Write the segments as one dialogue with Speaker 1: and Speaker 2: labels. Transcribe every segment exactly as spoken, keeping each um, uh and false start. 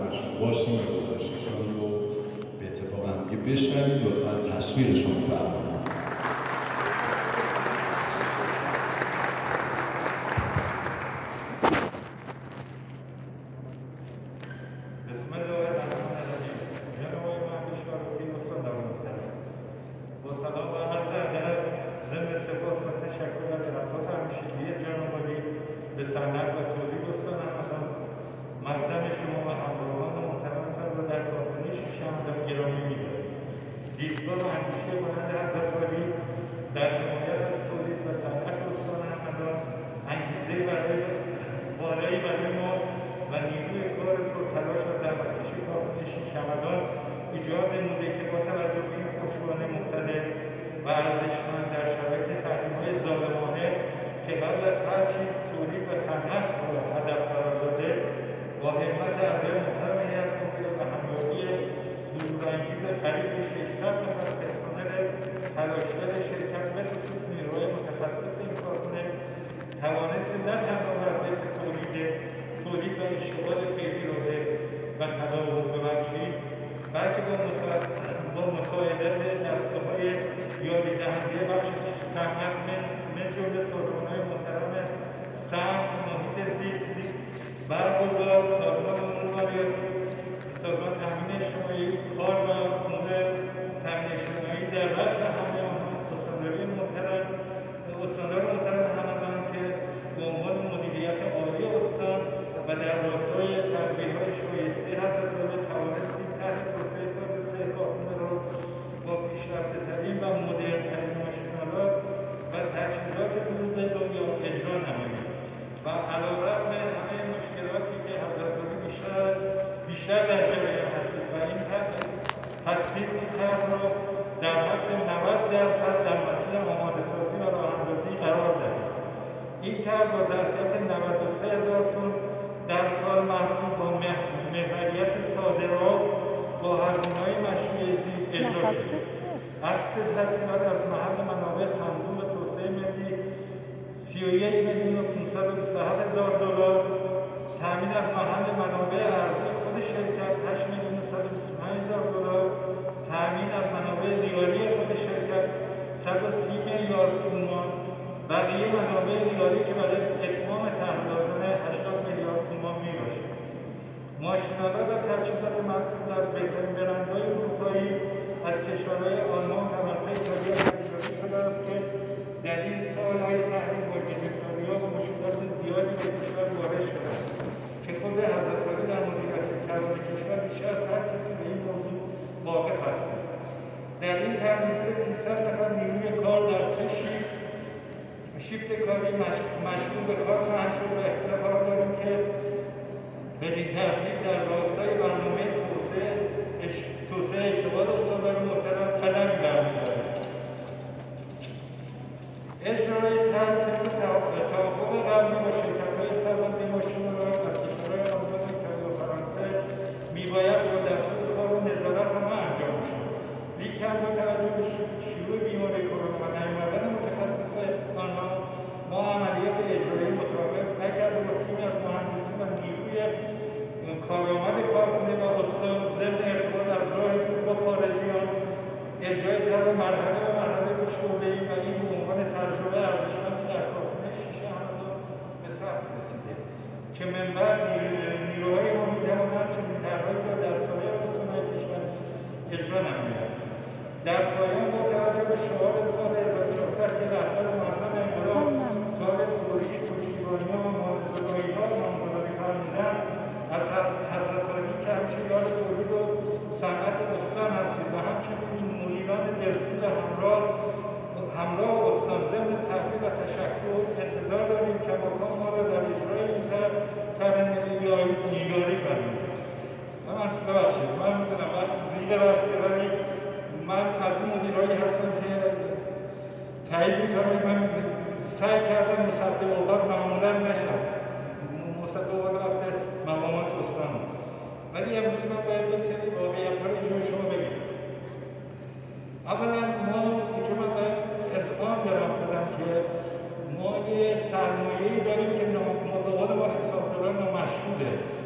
Speaker 1: خدمتشون باشیم و گزارششون رو به اتفاق هم دیگه بشنویم. لطفاً تصویرشون رو بفرمایید.
Speaker 2: بسم الله الرحمن الرحیم. جناب آقای مهدی شارفی استان در محترم، با سلام و عرض ادب ضمن سپاس و تشکر از الطاف همیشگی جناب عالی به صنعت و تولید استان همدان، مقدم شما و همراهان محترمتان را در کارخانه شیشه همدان گرامی می‌داریم. دیدگاه و اندیشه بلند حضرت عالی در حمایت از تولید و صنعت استان همدان انگیزه برای بالایی برای ما و نیروی کار پرتلاش و زحمتکش کارخانه شیشه همدان ایجاد نموده که با توجه به این پشتوانه مقتدر و ارزشمند در شرایط تحریم‌های ظالمانه که قبل از هر چیز تولید و صنعت را هدف قرار داده، با همت اعضای محترم هیئت مدیره و همراهی حضورانگیز قریب به ششصد نفر پرسنل تلاشگر شرکت به خصوص نیروهای متخصص این کارخانه توانستیم نه تنها وضعیت تولید تولید و اشتغال فعلی را حفظ و تداوم ببخشید، بلکه با با مساعدت دستگاه‌های یاری دهنده بخش صنعت من جمله سازمان‌های محترم صنعت، محیط زیست، برق و گاز، سازمان امور مالیاتی، سازمان تامین اجتماعی، کار و امور تامین اجتماعی در رأس همه آنها استانداری محترم استاندار محترم همدان که به عنوان مدیریت عالی استان و در راستای تدبیرهای شایسته حضرت عالی توانستیم تحت توسعه فاز سه کارخانه را با پیشرفته‌ترین و مدرن‌ترین ماشین‌آلات و تجهیزات روز دنیا اجرا نماییم و علی‌رغم همه مشکلاتی که حضرت عالی بیشتر بیشتر در جریان هستید و این هستید این طرح را در حد نود درصد در مسیر آماده‌سازی و راه‌اندازی قرار دهید. این طرح با ظرفیت نود و سه هزار تن در سال محصول با محوریت صادرات با هزینه‌های مشروعیتی اجرا شد. عکس تسهیلات از محل منابع صندوق توسعه ملی سی و یک میلیون و پانصد و بیست و هفت هزار دلار، تامین از محل منابع ارزی خود شرکت هشت میلیون و صد و بیست و پنج هزار دلار، تامین از منابع ریالی خود شرکت صد و سی میلیارد تومان، بقیه منابع ریالی که برای اتمام طرح لازمه هشتاد میلیارد تومان میباشد. ماشین‌آلات و تجهیزات مذکور از بهترین برندهای اروپایی از کشورهای آلمان، فرانسه، ایتالیا تجاری شده است که در این سال‌های تحریم با گرفتاری‌ها و مشکلات زیادی به کشور وارد شده است که خود حضرت عالی در مدیریت کلان کشور بیش از هر کسی به این موضوع واقف هستند. در این تحریم سیصد نفر نیروی کار در سه شیفت شیفت کاری مشغول به کار خواهند شد و افتخار داریم که بدین ترتیب در راستای برنامه توسعه توسعه اشتغال استاندار محترم قدمی برمی‌داریم. اجرای طرح توافق قبلی با شرکت‌های سازنده ماشین‌آلات از کشورهای آلمان، ایتالیا و فرانسه میبایست با دستور کار و نظارت آنها انجام شد. لیکن با توجه به شیوع بیماری کرونا و نیامدن متخصص آنها، ما عملیات اجرایی متوقف نکردیم و تیمی از مهندسین و نیروی کارآمد کارخانه و استان ضمن ارتباط از راه دور با خارجیان اجرای طرح مرحله به مرحله پیش برده‌ایم و این به عنوان تجربه ارزشمندی در کارخانه شیشه همدان به ثبت رسیده که منبع نیروهای ما می‌توانند چنین طرحهایی را در سایر استان‌های کشور اجرا نمایند. در پایان با توجه به شعار سال هزار و چهارصد که رهبر معظم انقلاب سال دوری پشتیبانی‌ها و محافظه‌کاری‌ها نامگذاری فرمودند، از حضرت عالی که همیشه یاد تولید و صنعت استان هستید و همچنین مدیران دلسوز همراه همراه استان ضمن تقدیر و تشکر انتظار داریم که مقام ما را در اجرای این طرح نیاری فرمایید. من ببخشید من می‌دونم وقت زیر رفته، ولی من از این مدیرایی هستم که تایید می‌کنم. من سعی کردم مصدق اوقات معمولا نشم، مصدق اوقات رفته مقامات استان، ولی امروز من باید یه سری واقعیت‌ها رو اینجا شما بگم. اولا ما اینجا من باید اذعان دارم کنم که ما یه سرمایه‌ای داریم که ما به قول ما حسابداران نامشهوده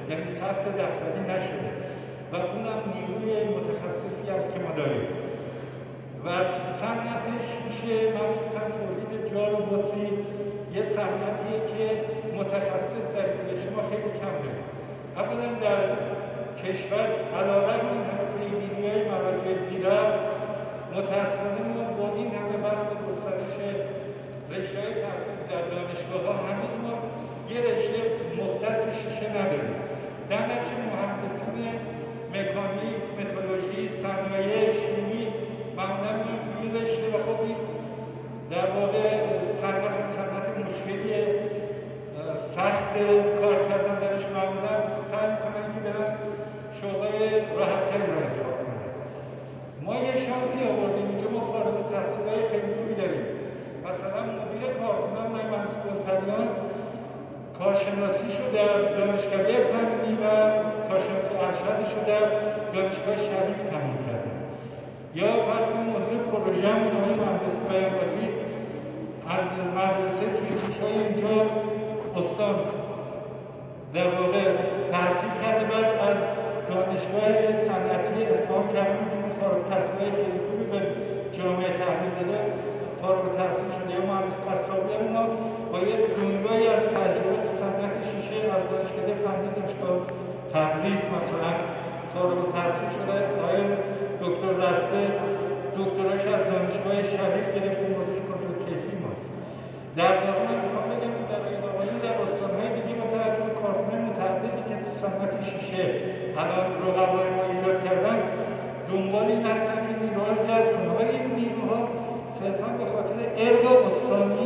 Speaker 2: یعنی سخت دفتری نشده و اونم نیروی متخصصی است که ما داریم. و صنعت شیشه مخصوصا تولید جار و بطری یه صنعتیه که متخصص در کشور ما خیلی کم داریم. اولا در کشور علیرغم این همه پیگیری‌های مراجع زیرا متأسفانه ما با این همه بحث گسترش رشته‌های تحصیلی در دانشگاه‌ها هنوز ما یه رشته مختص شیشه نداریم. در نتیجه مهندسین مکانیک، مترولوژی، صنایع، شیمی معمولا میان توی رشته و خب این در واقع صنعت صنعت مشکلی سخت کار کردن درش معمولا سعی میکنن که برن شغل راحت‌تری رو انتخاب کنن. ما یه شانسی آوردیم اینجا ما فارغ التحصیلای خیلی خوبی داریم. مثلا مدیر کارکنان نای مهندس گلپریان کارشناسیش رو در دانشکده فنی و کارشناسی ارشدش رو در دانشگاه شریف تموم کرده. یا فرض کنید مدیر پروژه‌مون آقای مهندس بیان‌بازی از مدرسه کیسیش‌های اینجا استان در واقع تحصیل کرده، بعد از دانشگاه صنعتی اصفهان که همون فارغ التحصیلای خیلی خوبی به جامعه تحویل داده فارغ التحصیل شده. یا مهندس قصابی ما با یه دنیایی از تجربه تو صنعت شیشه از دانشکده فنی دانشگاه تبریز مثلا فارغ التحصیل شده. آقای دکتر رسته دکتراش از دانشگاه شریف گرفته، مدیر کنترل کیفی ماست. در واقع من میخوام بگم در این آقایون در استان‌های دیگه با توجه به کارکنان متعددی که تو صنعت شیشه الان رقبای ما ایجاد کردن دنبال این هستن که نیروها رو جذب کنن، ولی این نیروها صرفا به خاطر ارق استانی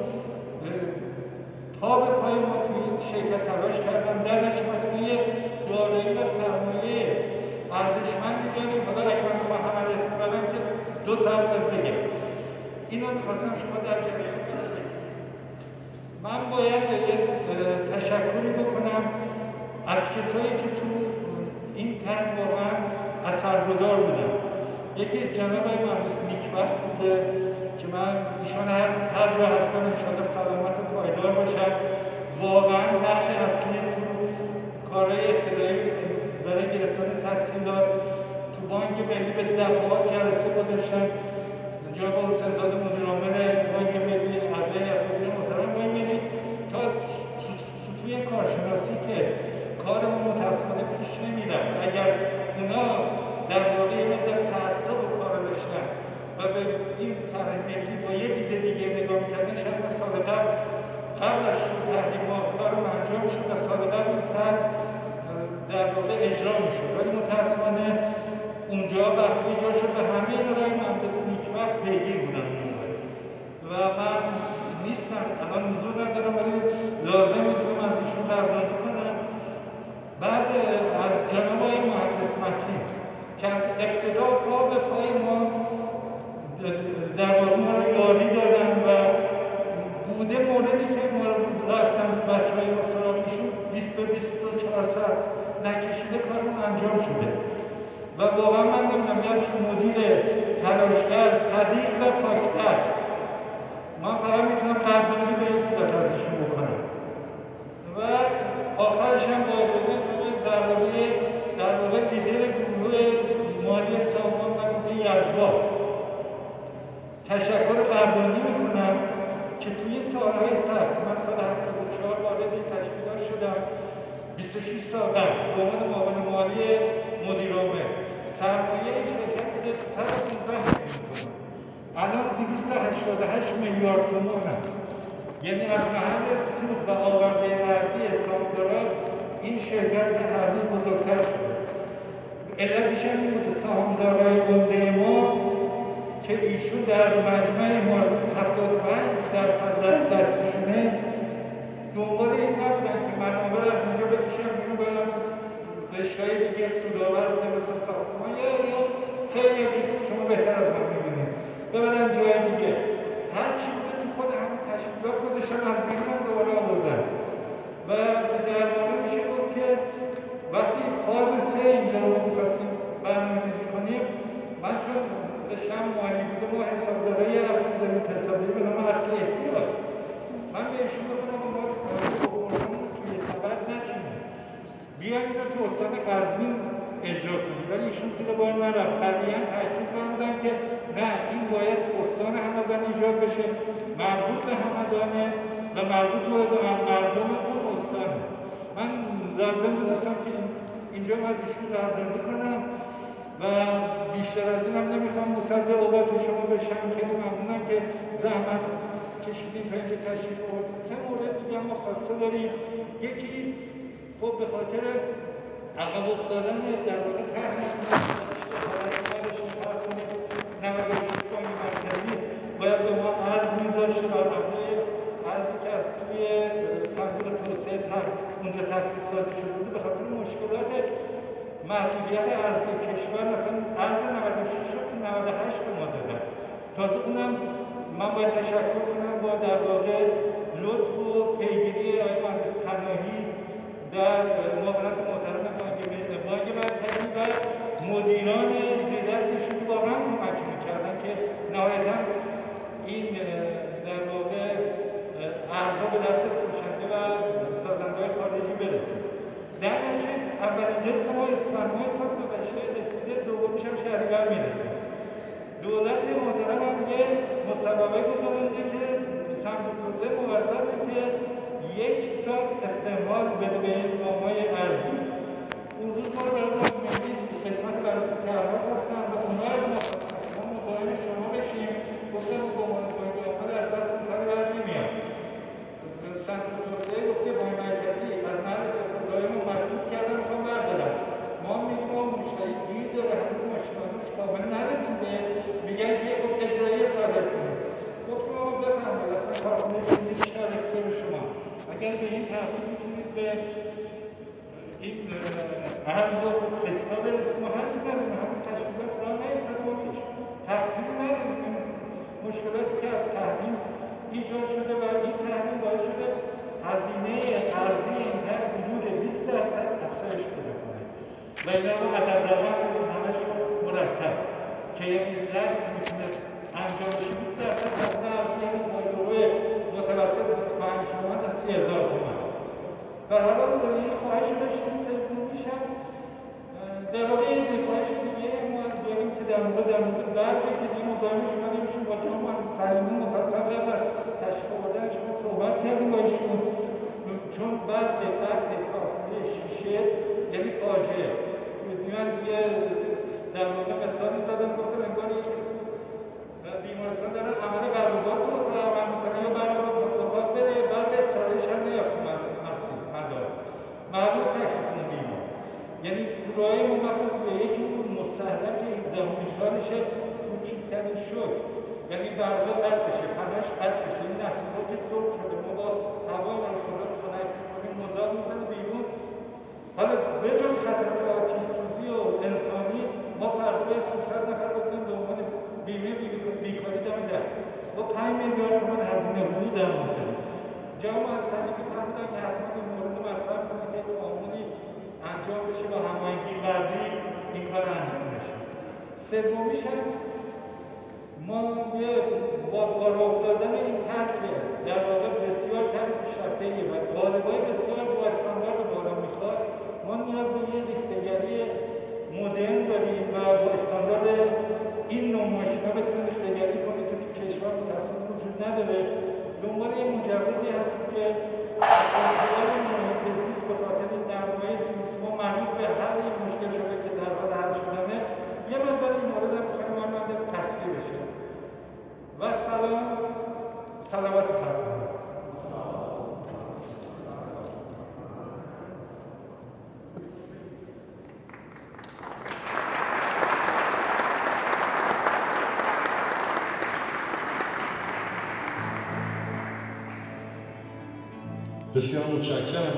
Speaker 2: تا به پای ما توی این شرکت تلاش کردن. در نتیجه مثلا یه دارایی و سرمایه ارزشمندی داریم. حالا اگه من بخوام همه رو اسم ببرم که دو ساعت باید بگم. اینو می‌خواستم شما در جریان باشید. من باید یه تشکری بکنم از کسایی که تو این طرح واقعا اثرگذار بودن. یکی جناب مهندس نیکبخت بوده که من ایشان هر هر جا هستن انشاءالله سلامت و پایدار باشن. واقعا نقش اصلی تو کارهای ابتدایی برای گرفتن تحصیلات تو بانک ملی به دفعات جلسه گذاشتن. جناب حسین زاده مدیر عامل بانک ملی اعضای اتحادیه محترم بانک ملی تا سطوح کارشناسی که کار ما متأسفانه پیش نمیرفت. اگر اونا در واقع مدت تعصب کار داشتن و به این طرح ملی با یه دیده دیگه نگاه کردن شاید ما سال قبل قبل از شروع تحریمات کارم انجام شد و سال قبل این طرح در واقع اجرا میشد، ولی متأسفانه اونجا وقتی جا شد و همه این رای مهندس نیکبخت پیگیر بودن و من نیستم الان حضور ندارم ولی لازم میدونم از ایشون قدردانی کنم. بعد از جناب آقای مهندس متین که از ابتدا پا به پای ما در واقع ما رو یاری دادن و بوده موردی که ما رفتن از بچه های ما سراغیشون بیست به بیست و چهار ساعت نکشیده کارمون انجام شده و واقعا من نمیدونم یک مدیر تلاشگر صدیق و پاکدست من فقط میتونم قدردانی به این صورت از ایشون بکنم. و آخرش هم با اجازه گروه زربایی در واقع لیدر گروه مالی سامان و گروه یزبار تشکر قدردانی میکنم که توی سالهای سخت من سال هفتاد و چهار وارد این تشکیلات شدم. بیست و شش سال قبل به عنوان معاون مالی مدیر عامل سرمایه شرکت بوده صد و پانزده میلیون تومان، الان دویست و هشتاد و هشت میلیارد تومان است. یعنی از محل سود و آورده نقدی سهامداران این شرکت که هر روز بزرگتر شده. علتش هم این بوده سهامدارای عمده ما که ایشون در مجمع ما هفتاد و پنج درصد دستشونه دنبال این نبودن که منابع از اینجا بکشن بیرون برن تو رشته‌های دیگه سودآور بوده مثل ساختمان یا یا خیلی دیگه شما بهتر از من می‌بینید ببرن جای دیگه. هر چی بوده تو خود همین تشکیلات گذاشتن از بیرون هم دوباره آوردن و در واقع میشه گفت که وقتی فاز سه اینجا رو می‌خواستیم برنامه‌ریزی کنیم من چون رشته‌ام مالی بوده ما حسابداری اصلی داریم حسابداری به نام اصل احتیاط من به ایشون گفتم ما توی سبد نچینیم بیان اینو تو استان قزوین اجرا کنیم، ولی ایشون زیر بار نرفت. قضیه تاکید فرمودن که نه، این باید تو استان همدان ایجاد بشه، مربوط به همدانه و مربوط به مردم اون استانه. من لازم دونستم که اینجا از ایشون برداری کنم و بیشتر از این هم نمیخوام مصدق اوقات شما بشم. خیلی ممنونم که زحمت کشیدیم تا اینکه تشریف آوردید. سه مورد دیگه ما خواسته داریم. یکی خب به خاطر عقب افتادن در واقع طرح نود و شش بانک مرکزی باید به ما ارز میذاشت و مبنای ارزی که از سوی صندوق توسعه طرح اونجا تخصیص داده شده بود به خاطر مشکلات محدودیت ارزی کشور مثلا ارز نود و شش رو تو نود و هشت به ما دادن. تازه اونم من باید تشکر کنم با در واقع لطف و پیگیری آقای مهندس پناهی در معاونت محترم بانک مرکزی و مدیران زیردستشون واقعا کمک میکردن که نهایتا این در واقع ارزها به دست فروشنده و سازنده‌های خارجی برسه. در نتیجه اولین قسط ما اسفند ماه سال گذشته رسیده، دومیش هم شهریور میرسه. دولت محترم هم یه مسابقه گذارنده که صندوق توسعه موظفه که یک سال استمهال بده به این وام‌های ارزی. اون روز ما رو برای می‌بینید قسمت بررسی طرح‌ها هستن و اونها از ما خواستن که ما مزاحم شما بشیم. گفتم با عنوان بانک اول از دست کاری بر نمیاد. صندوق توسعه گفته بانک مرکزی از محل استفاده‌های ما مسدود کردن میخوام بردارن. ما میگیم ما مشتری گیر داره، هنوز ماشین‌هاش کامل نرسیده، میگن که خب اجرایی صادر کنید. گفتم آقا بفرمایید اصلا کارخونه زندگی بیشتر اختیار شما. اگر به این ترتیب میتونید به این ارز و قسطا برسیم و هرچی داریم هنوز تشکیلات راه نیفتاده و هیچ تقصیری نداریم. مشکلاتی که از تحریم ایجاد شده و این تحریم باعث شده هزینه ارزی این طرح حدود بیست درصد افزایش پیدا کنه و اینا رو عدد رقم بدیم همش مرتب که این طرح میتونست انجام بشه. بیست درصد هزینه ارزی یعنی مایلوه متوسط بیست و پنج تومن تا سی هزار تومن. و حالا این خواهش رو داشتیم سوم میشم در واقع این خواهش دیگه ما داریم که در مورد در مورد برقی که دیگه مزاحم شما نمیشیم. با جناب مهندس سلیمی مفصل قبل از تشریف آوردن شما صحبت کردیم با ایشون، چون برق برق کارخونه شیشه یعنی فاجعه. من دیگه در واقع مثالی زدم گفتم انگار یک بیمارستان دارن عمل قلب و باز رو فراهم میکنه یا برق رو اتاق بره برق استرایش هم نیافت مسیح مدار معلوم تکلیفون بیمار. یعنی کورهای ما مثلا به یکی اون مستحرک هفدهمین سالشه کوچکترین شد، یعنی برقه قطع بشه، فناش قطع بشه، این نسیزها که سرخ شده ما با هوای خونه خنک میکنیم مزار میزنه بیرون. حالا به جز خطرات آتش سوزی و انسانی ما فردا به سیصد نفر بزنیم به عنوان بیمه بیکاری داریم در با پنج میلیارد تومان هزینه حقوق در مورد جامعه از سلیمی فرمودن که حتما این مورد مطرح کنه که قانونی انجام بشه و هماهنگی قبلی این کار انجام بشه. سومیش هم ما یه با کار افتادن این طرح که در واقع بسیار طرح پیشرفته‌ایه و قالب‌های بسیار با استاندارد بالا میخواد، ما نیاز به یه ریخته‌گری مدرن داریم و با استاندارد این نوع ماشینا بتونیم ریخته‌گری کنیم که تو کشور متأسفانه وجود نداره. دنبال یه مجوزی هستیم که دنبال محیط زیست به خاطر درباره سیستما مربوط به حل این مشکل شده که در حال حل شدنه یه مقدار این مورد هم می‌خوایم مانند تصویر بشه. و سلام سلامت فرمایید.
Speaker 1: بسیار متشکرم.